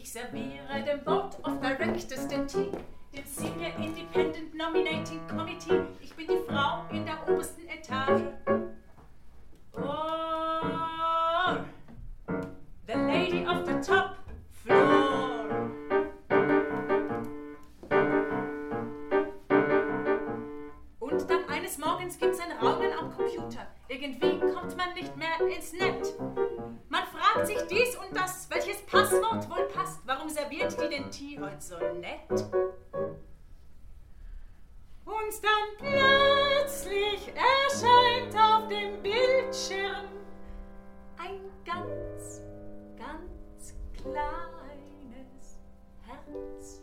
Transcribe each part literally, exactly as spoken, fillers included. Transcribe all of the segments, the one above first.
Ich serviere dem Board of Directors den Tee, dem Senior Independent Nominating Committee. Ich bin die Frau in der obersten Etage. Oh, the lady of the top floor. Und dann eines Morgens gibt's ein Raunen am Computer. Irgendwie kommt man nicht mehr ins Netz. Man fragt sich dies und das, welches Passwort wohl passt. Warum serviert die den Tee heute so nett? Und dann plötzlich erscheint auf dem Bildschirm ein ganz, ganz kleines Herz.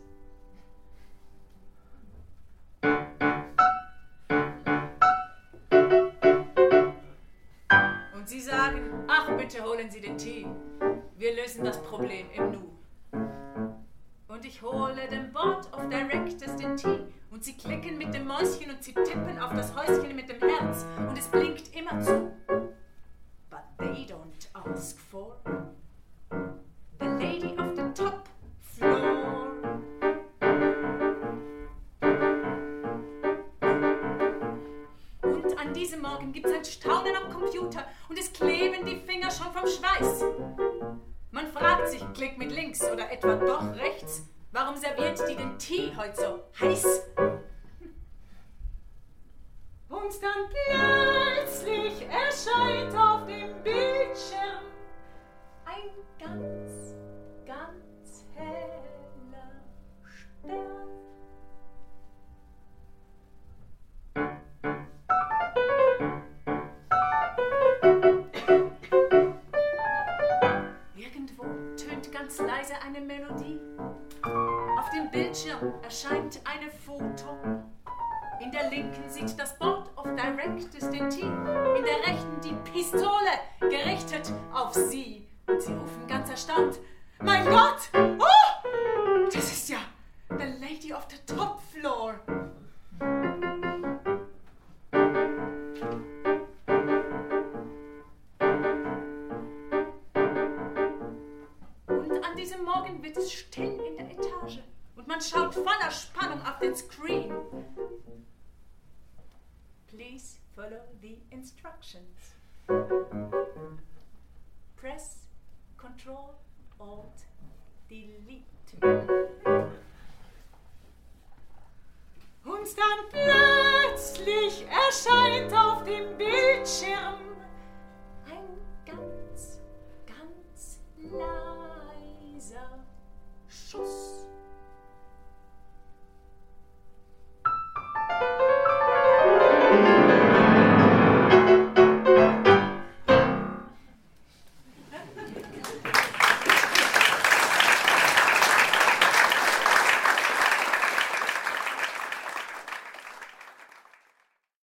Und sie sagen, ach bitte holen Sie den Tee. Wir lösen das Problem im Nu. Und ich hole dem Board of Directors den Tee. Und sie klicken mit dem Mäuschen und sie tippen auf das Häuschen mit dem Herz. Und es blinkt immer zu. But they don't ask for the lady of the top floor. Und an diesem Morgen gibt's ein Staunen am Computer und es kleben die Finger schon vom Schweiß. Man fragt sich, klick mit links oder etwa doch rechts, warum serviert die den Tee heute so heiß? Und dann plötzlich erscheint auf dem Bildschirm ein ganz, ganz heller Stern. Irgendwo tönt ganz leise eine Melodie. Auf dem Bildschirm erscheint eine Foto. In der linken sieht das Board of Directors den Tee. In der rechten die Pistole, gerichtet auf sie. Und sie rufen ganz erstaunt, mein Gott! Oh! Das ist ja the lady of the top floor. Und an diesem Morgen wird es still in der Etage. Und man schaut voller Spannung auf den Screen. Please follow the instructions. Press Control Alt Delete. Und dann plötzlich erscheint auf dem Bildschirm ein ganz, ganz leiser Schuss.